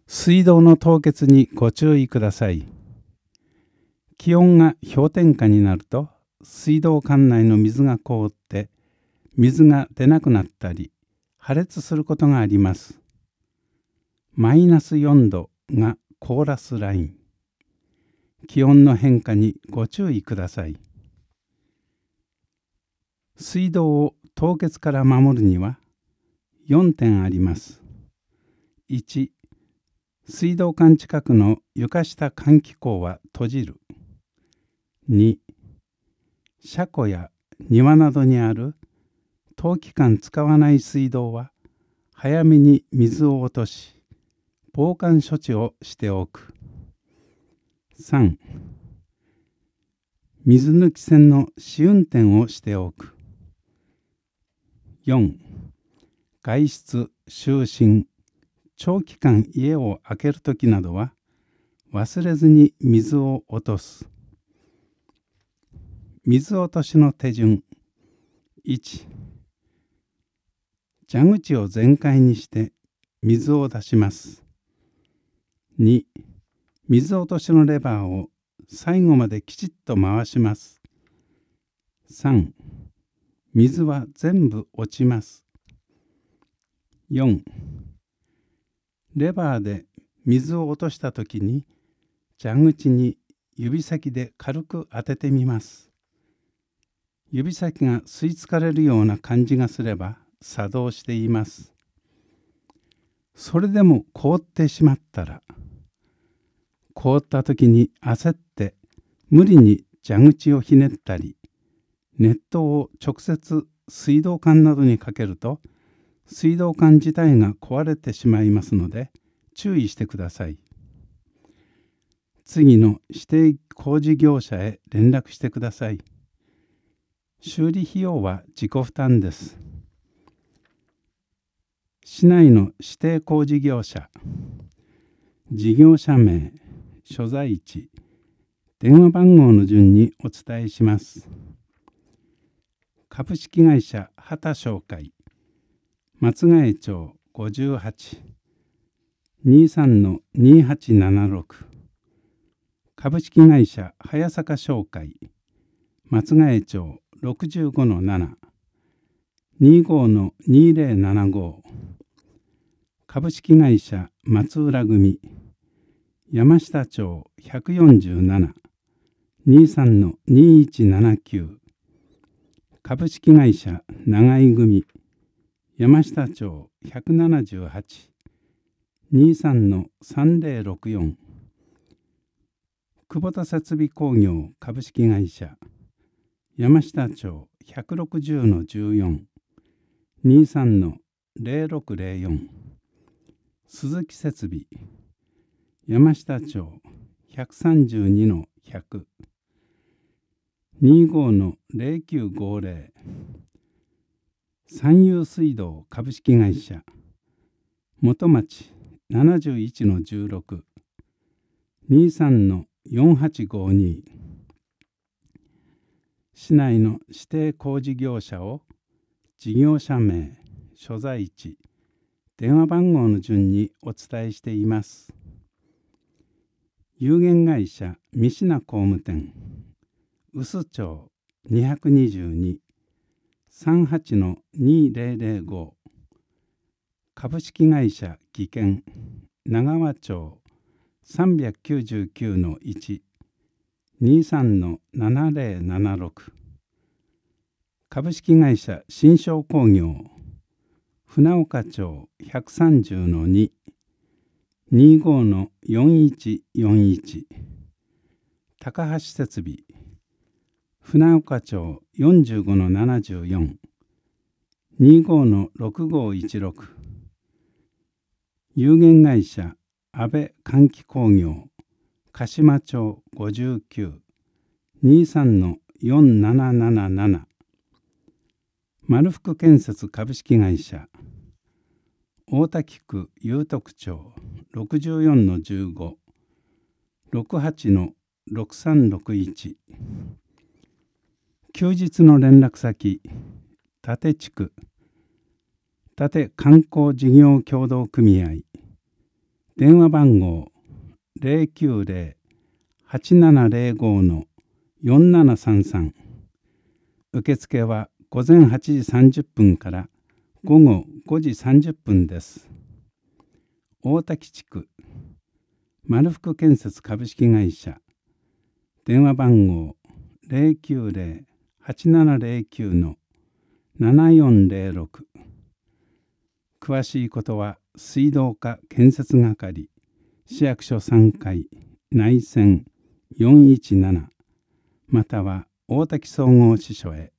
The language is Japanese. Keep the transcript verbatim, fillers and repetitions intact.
水道の凍結にご注意ください。気温が氷点下になると、水道管内の水が凍って、水が出なくなったり、破裂することがあります。マイナスよんどがコーラスライン。気温の変化にご注意ください。水道を凍結から守るにはよんてんあります。いち、水道管近くの床下換気口は閉じる。に、車庫や庭などにある冬期間使わない水道は早めに水を落とし、防寒処置をしておく。さん、水抜き栓の試運転をしておく。よん、外出、就寝、長期間家を空けるときなどは忘れずに水を落とす。水落としの手順。いち、蛇口を全開にして水を出します。に、水落としのレバーを最後まできちっと回します。さん、水は全部落ちます。よん、レバーで水を落としたときに蛇口に指先で軽く当ててみます。指先が吸い付かれるような感じがすれば作動しています。それでも凍ってしまったら、凍ったときに焦って無理に蛇口をひねったり、熱湯を直接水道管などにかけると、水道管自体が壊れてしまいますので注意してください。次の指定工事業者へ連絡してください。修理費用は自己負担です。市内の指定工事業者、事業者名、所在地、電話番号の順にお伝えします。株式会社畑商会、松ヶ江町ごじゅうはち、にじゅうさんのにはちななろく、株式会社早坂商会、松ヶ江町ろくじゅうごのなな、にじゅうごのにぜろななご、株式会社松浦組、山下町ひゃくよんじゅうなな、にじゅうさんのにいちななきゅう、株式会社長井組、山下町ひゃくななじゅうはち、にじゅうさんのさんぜろろくよん、久保田設備工業株式会社、山下町ひゃくろくじゅうのじゅうよん、にじゅうさんのぜろろくぜろよん、鈴木設備、山下町ひゃくさんじゅうにのひゃく、にじゅうごのぜろきゅうごぜろ、三遊水道株式会社、元町ななじゅういちのじゅうろく、にじゅうさんのよんはちごに、市内の指定工事業者を事業者名、所在地、電話番号の順にお伝えしています。有限会社三品工務店、臼町にひゃくにじゅうに、さんはちのにぜろぜろご、株式会社技研、長和町さんびゃくきゅうじゅうきゅうのいち、にじゅうさんのななぜろななろく、株式会社新商工業、船岡町ひゃくさんじゅうのに、にじゅうごのよんいちよんいち、高橋設備、船岡町よんじゅうごのななじゅうよん、にじゅうごのろくごいちろく、有限会社安倍換気工業、鹿島町ごじゅうきゅう、にじゅうさんのよんななななな、丸福建設株式会社、大滝区有徳町ろくじゅうよんのじゅうご、ろくはちのろくさんろくいち、休日の連絡先、立地区、立観光事業協同組合、 電話番号 ゼロきゅうゼロ はちななゼロご のよんななさんさん。受付は午前はちじさんじゅっぷんから午後ごじさんじゅっぷんです。大滝地区丸福建設株式会社電話番号 ゼロきゅうゼロ はちななゼロきゅう のななよんゼロろく。詳しいことは水道課建設係市役所さんがい内線よんいちななまたは大滝総合支所へ。